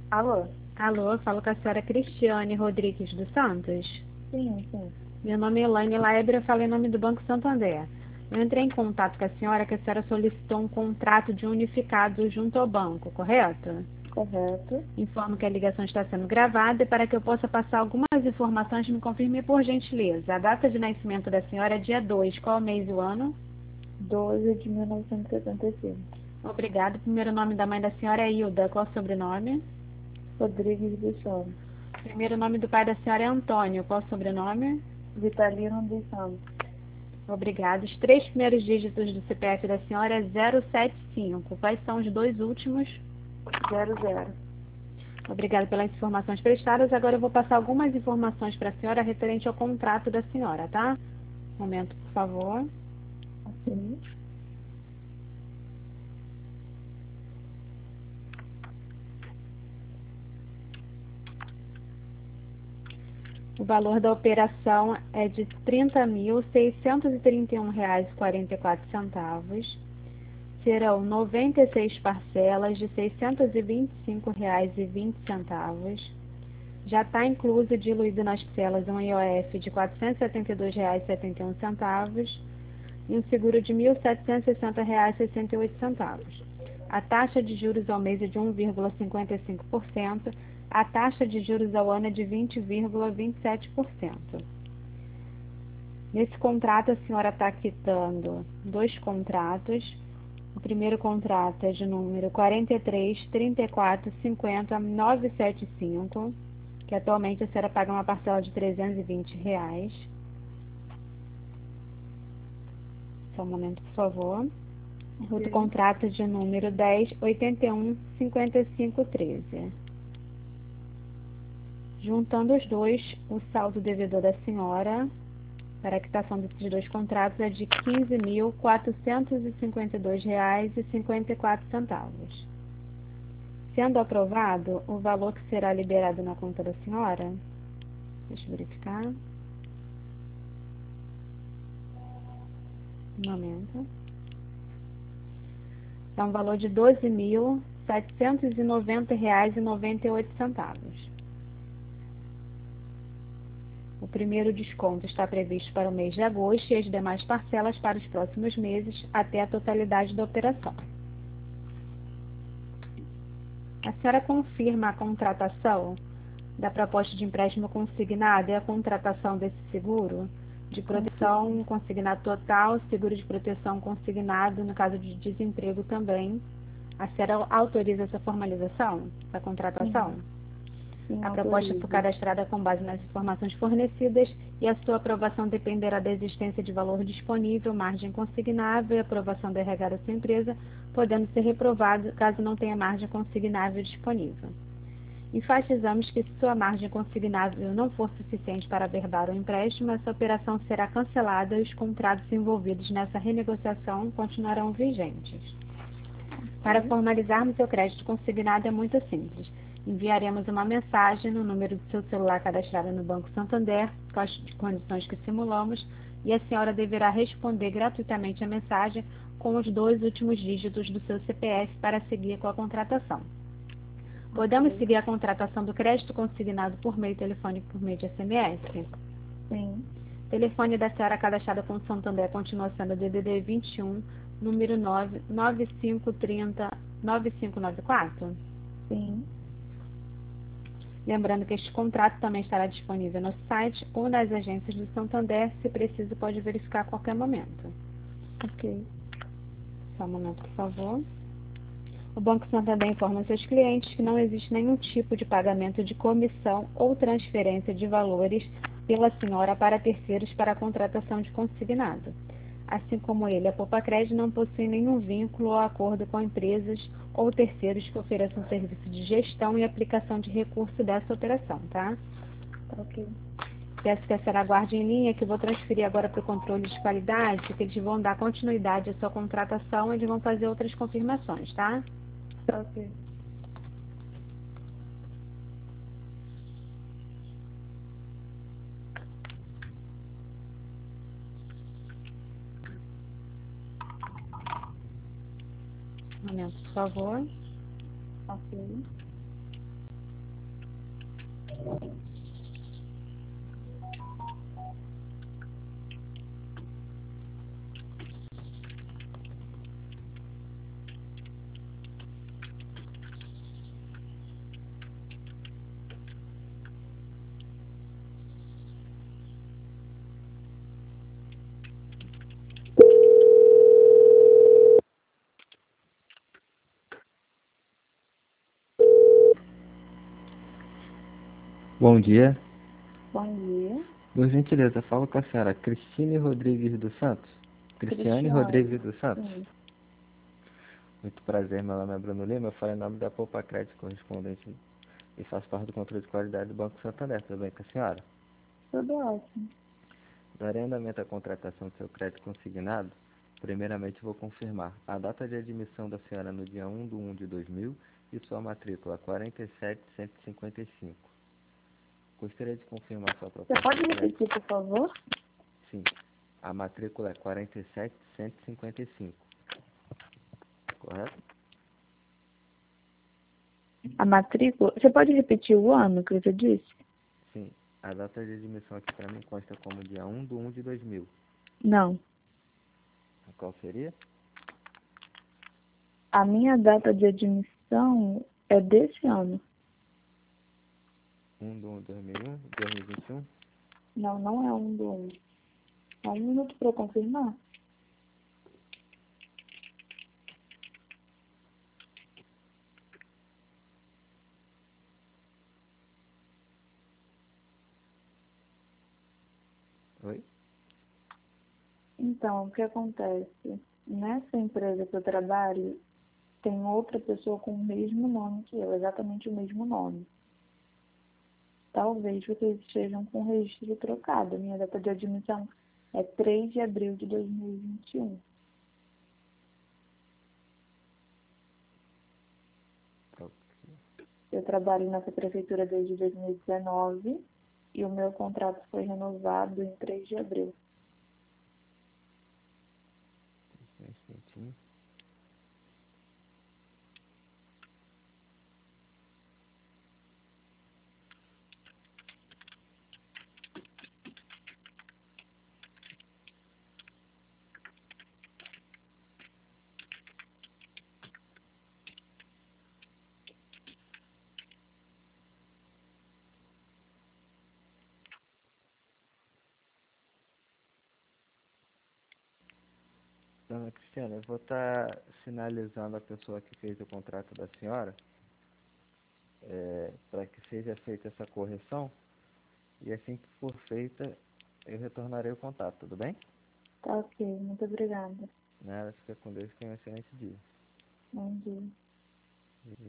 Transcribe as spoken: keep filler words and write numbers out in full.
Alô? Alô, falo com a senhora Cristiane Rodrigues dos Santos. Sim, sim. Meu nome é Elaine Laeber, eu falo em nome do Banco Santander. Eu entrei em contato com a senhora que a senhora solicitou um contrato de unificado junto ao banco, correto? Correto. Informo que a ligação está sendo gravada e para que eu possa passar algumas informações, me confirme por gentileza. A data de nascimento da senhora é dia dois, qual o mês e o ano? doze de mil novecentos e setenta e cinco. Obrigado. O primeiro nome da mãe da senhora é Hilda, qual o sobrenome? Rodrigues dos Santos. O primeiro nome do pai da senhora é Antônio, qual o sobrenome? Vitalino dos Santos. Obrigado. Os três primeiros dígitos do C P F da senhora é zero sete cinco. Quais são os dois últimos? Zero, zero. Obrigada pelas informações prestadas. Agora eu vou passar algumas informações para a senhora referente ao contrato da senhora, tá? Um momento, por favor. Ok. O valor da operação é de trinta mil seiscentos e trinta e um reais e quarenta e quatro centavos. Serão noventa e seis parcelas de seiscentos e vinte e cinco reais e vinte centavos. Já está incluso e diluído nas parcelas um I O F de quatrocentos e setenta e dois reais e setenta e um centavos e um seguro de mil setecentos e sessenta reais e sessenta e oito centavos. A taxa de juros ao mês é de um vírgula cinquenta e cinco por cento, a taxa de juros ao ano é de vinte vírgula vinte e sete por cento. Nesse contrato, a senhora está quitando dois contratos. O primeiro contrato é de número quarenta e três, trinta e quatro, cinquenta, novecentos e setenta e cinco, que atualmente a senhora paga uma parcela de trezentos e vinte reais. Só um momento, por favor. Outro Ok. contrato de número dez, oitenta e um, cinquenta e cinco, treze. Juntando os dois, o saldo devedor da senhora para a quitação desses dois contratos é de quinze mil quatrocentos e cinquenta e dois reais e cinquenta e quatro centavos. Sendo aprovado, o valor que será liberado na conta da senhora, deixa eu verificar, um momento, é um valor de doze mil setecentos e noventa reais e noventa e oito centavos. O primeiro desconto está previsto para o mês de agosto e as demais parcelas para os próximos meses até a totalidade da operação. A senhora confirma a contratação da proposta de empréstimo consignado e a contratação desse seguro de proteção Confirmo. consignado total, seguro de proteção consignado no caso de desemprego também. A senhora autoriza essa formalização da contratação? Sim, sim, A proposta foi autorizo. cadastrada com base nas informações fornecidas e a sua aprovação dependerá da existência de valor disponível, margem consignável e aprovação da R H da sua empresa, podendo ser reprovado caso não tenha margem consignável disponível. Enfatizamos que se sua margem consignável não for suficiente para averbar o empréstimo, essa operação será cancelada e os contratos envolvidos nessa renegociação continuarão vigentes. Para Ok. formalizarmos seu crédito consignado é muito simples. Enviaremos uma mensagem no número do seu celular cadastrado no Banco Santander, com as condições que simulamos, e a senhora deverá responder gratuitamente a mensagem com os dois últimos dígitos do seu C P F para seguir com a contratação. Podemos Ok. seguir a contratação do crédito consignado por meio telefônico por meio de S M S? Sim, O telefone da senhora cadastrada com o Santander continua sendo o D D D vinte e um, número nove nove cinco três zero nove cinco nove quatro? sim. Lembrando que este contrato também estará disponível no site ou nas agências do Santander, se preciso pode verificar a qualquer momento. Ok. Só um momento, por favor. O Banco Santander informa seus clientes que não existe nenhum tipo de pagamento de comissão ou transferência de valores pela senhora para terceiros para a contratação de consignado. Assim como ele, a Popacred não possui nenhum vínculo ou acordo com empresas ou terceiros que ofereçam serviço de gestão e aplicação de recurso dessa operação, tá? Ok. Peço que a senhora aguarde em linha, que eu vou transferir agora para o controle de qualidade, que eles vão dar continuidade à sua contratação e eles vão fazer outras confirmações, tá? Ok. Um momento, por favor. Ok. Bom dia. Bom dia. Por gentileza, falo com a senhora Cristine Rodrigues dos Santos. Cristiane Cristiane. Rodrigues dos Santos. Sim. Muito prazer, meu nome é Bruno Lima, eu falo em nome da Poupa Crédito Correspondente e faço parte do controle de qualidade do Banco Santander. Tudo bem com a senhora? Tudo ótimo. Darei andamento à contratação do seu crédito consignado. Primeiramente, vou confirmar a data de admissão da senhora no dia um de um de dois mil e sua matrícula quarenta e sete cento e cinquenta e cinco. Gostaria de confirmar sua Você proposta pode de crédito? repetir, por favor? Sim, a matrícula é quarenta e sete cento e cinquenta e cinco, correto? A matrícula. Você pode repetir o ano que você disse? Sim, a data de admissão aqui para mim consta como dia um de um de dois mil. Não. Qual seria? A minha data de admissão é desse ano. um de um de dois mil e um, dois mil e vinte e um? Não, não é um do um. Só um minuto para eu confirmar. Oi? Então, o que acontece? Nessa empresa que eu trabalho, tem outra pessoa com o mesmo nome que eu, exatamente o mesmo nome. Talvez vocês estejam com o registro trocado. Minha data de admissão é três de abril de dois mil e vinte e um. Ok. Eu trabalho nessa prefeitura desde dois mil e dezenove e o meu contrato foi renovado em três de abril. Um instantinho. Dona Cristiana, eu vou estar sinalizando a pessoa que fez o contrato da senhora, é, para que seja feita essa correção, e assim que for feita, eu retornarei o contato, tudo bem? Tá ok, muito obrigada. Nada, fica com Deus, tenha um excelente dia. Bom dia.